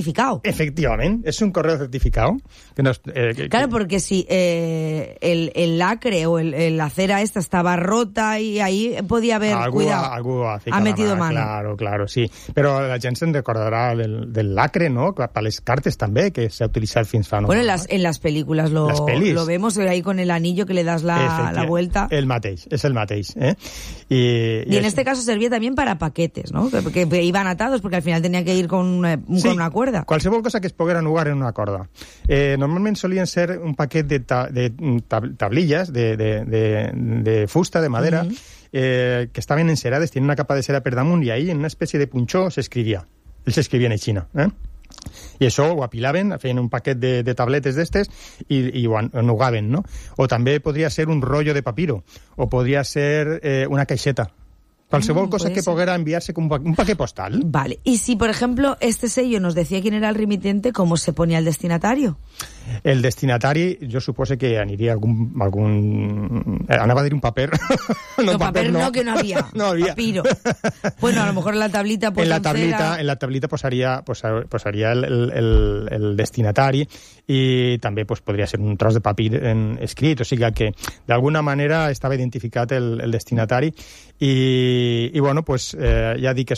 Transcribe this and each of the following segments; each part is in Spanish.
certificado. Efectivamente, es un correo certificado. Claro, porque si el lacre o la cera esta estaba rota y ahí podía haber, algú ha metido mano. Claro, sí. Però la gent se'n recordarà del lacre, no? Per les cartes també, que s'ha utilitzat fins fa... Bueno, en las películas lo vemos ahí con el anillo que le das la vuelta. El mateix, és el mateix. Y en este caso servía también para paquetes, ¿no? Que iban atados porque al final tenía que ir con una cuerda. Qualsevol cosa que es poguera nugar en una corda. Normalment solien ser un paquet de tablilles de fusta, de madera, que estaven encerades, tenien una capa de cera per damunt, i ahí en una espècie de punxó s'escrivia. Ells s'escrivien en Xina, i això ho apilaven, feien un paquet de tabletes d'estes i ho nugaven, no? O també podria ser un rotllo de papiro, o podria ser una caixeta. Qualsevol cosa que poguera enviarse como un paquete postal. Vale. Y si, por ejemplo, este sello nos decía quién era el remitente, ¿cómo se ponía el destinatario? El destinatari, jo suposo que aniria algun... Anava a dir un paper. No, paper no, que no había. No había. Papiro. Bueno, a lo mejor en la tablita... En la tablita posaria el destinatari, i també podria ser un tros de papir escrit, o sigui que d'alguna manera estava identificat el destinatari, i bueno, pues ja dic que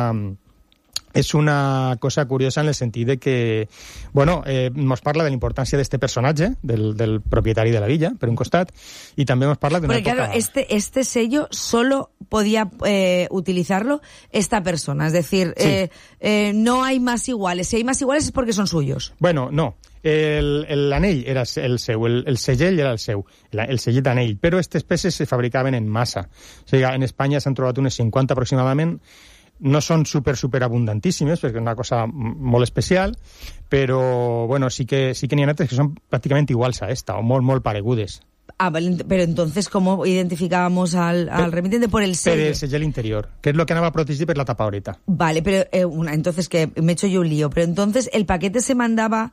és una cosa curiosa en el sentit de que, bueno, nos parla de la importància d'este personatge, del propietari de la villa, per un costat, i també nos parla de una Porque época... claro, este sello solo podía utilizarlo esta persona, es decir, sí. No hay más iguales. Si hay más iguales es porque son suyos. Bueno, no. L'anell era el seu, el segell era el seu, el segell d'anell, però aquestes peces se fabricaven en massa. O sigui, en Espanya s'han trobat unes 50 aproximadament. No són super abundantíssimes, perquè és una cosa molt especial, però bueno, sí que n'hi ha altres que són pràcticament iguals a esta, o molt paregudes. Ah, pero entonces, ¿cómo identificábamos al remitente? Por el sello. Per el segell interior, que es lo que anava a protegir per la tapadoreta. Vale, pero entonces que me he hecho yo un lío. Pero entonces, ¿el paquete se mandaba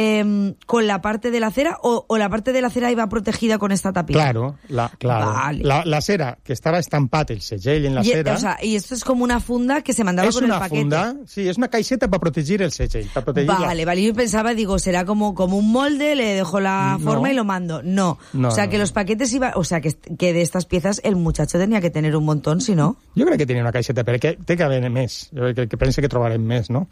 con la parte de la cera o la parte de la cera iba protegida con esta tapita? Claro. Vale. La cera, que estaba estampat el segell en la cera... O sea, y esto es como una funda que se mandaba con el paquete. Es una funda, sí, es una caixeta para protegir el segell. Vale, yo pensaba, digo, será como un molde, le dejo la forma y lo mando. No, o sea, que los paquetes iban... O sea, que de estas piezas el muchacho tenía que tener un montón, si no... Jo crec que tenia una caixeta, perquè té que haver més. Jo crec que pense que trobarem més, no?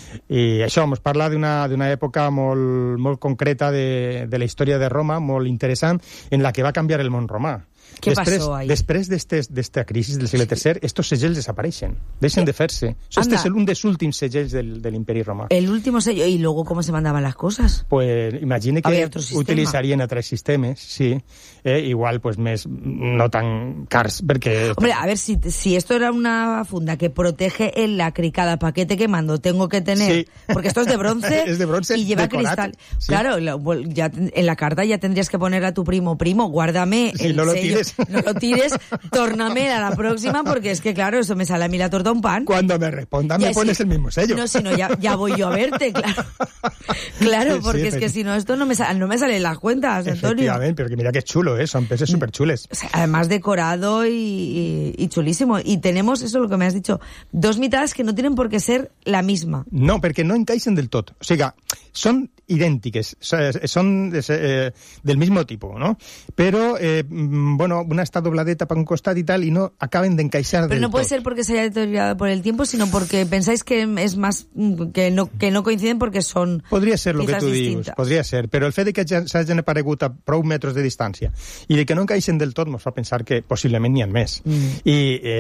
I això ens parla d'una època molt concreta de la història de Roma, molt interessant, en la que va canviar el món romà. ¿Qué pasó ahí? Després d'esta crisi del segle III, estos segells desapareixen, deixen de fer-se. Este és un dels últims segells de l'imperi romà. El último sello. ¿Y luego cómo se mandaban las cosas? Pues imagine que utilitzarien altres sistemes, sí. Igual, pues més, no tan cars, perquè... Hombre, a ver, si esto era una funda que protege el lacre, cada paquete que mando tengo que tener... Sí. Porque esto es de bronce, es de bronce y lleva decorat, cristal. Sí. Claro, ya en la carta ya tendrías que poner a tu primo, guárdame el no lo sello. No lo tires, tórname a la próxima, porque es que, claro, eso me sale a mí la torta a un pan. Cuando me respondan, me pones el mismo sello. No, si no, ya voy yo a verte, claro. Claro, porque es que si no, esto no me salen las cuentas, Antonio. Efectivamente, pero que mira que es chulo, son peces súper chules. O sea, además decorado y chulísimo. Y tenemos, eso es lo que me has dicho, dos mitades que no tienen por qué ser la misma. No, perquè no encaixen del tot. O sigui, són idèntiques, són del mismo tipo, ¿no? Pero, bueno, una está dobladeta para un costat y tal, y no acaben de encaixar del tot. Pero no puede ser porque se haya deteriorado por el tiempo, sino porque pensáis que es más que no coinciden porque son podria ser el que tu distintes. dius, podria ser, però el fet de que s'hagin aparegut a prou metres de distància i de que no encaixen del tot ens fa pensar que possiblement n'hi ha més. I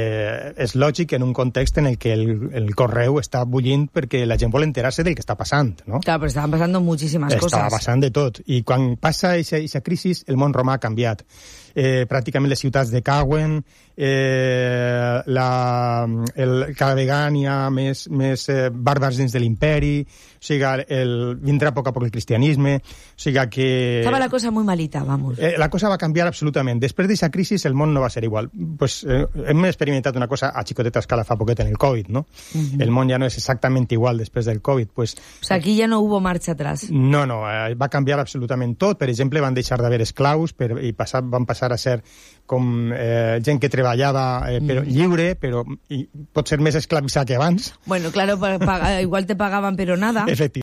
és lògic en un context en el que el correu està bullint perquè la gent vol enterar-se del que està passant, no? Claro, pero estaban pasando muchísimas cosas. Estava passant de tot. I quan passa aquesta crisi, el món romà ha canviat. Pràcticament les ciutats decauen, cada vegada hi ha més bàrbars dins de l'imperi, o sigui, vindrà a poc a poc el cristianisme, o sigui que... Estava la cosa muy malita, vamos. La cosa va canviar absolutament. Després d'aquesta crisi el món no va ser igual. Pues, hem experimentat una cosa a xicoteta escala fa poquet en el Covid, ¿no? El món ja no és exactament igual després del Covid. Pues, o sea, aquí ja no hubo marxa atrás. No, va canviar absolutament tot. Per exemple, van deixar d'haver esclaus i van passar a ser com gent que treballava però lliure, però pot ser més esclavitzat que abans. Bueno, claro, igual te pagaban, pero nada. Efectivament.